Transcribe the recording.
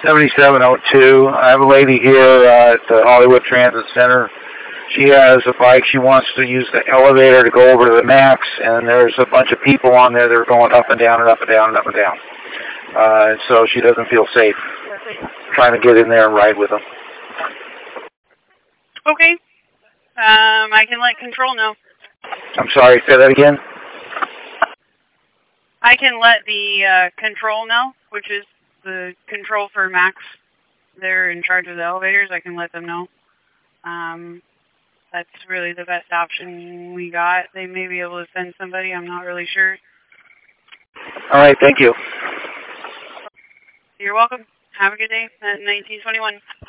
7702. I have a lady here at the Hollywood Transit Center. She has a bike. She wants to use the elevator to go over to the max, and there's a bunch of people on there that are going up and down and up and down and up and down. So she doesn't feel safe trying to get in there and ride with them. Okay. I can let control know. I'm sorry, say that again? I can let the control know, which is the control for Max. They're in charge of the elevators. I can let them know. That's really the best option we got. They may be able to send somebody. I'm not really sure. All right, thank you. You're welcome. Have a good day at 1921.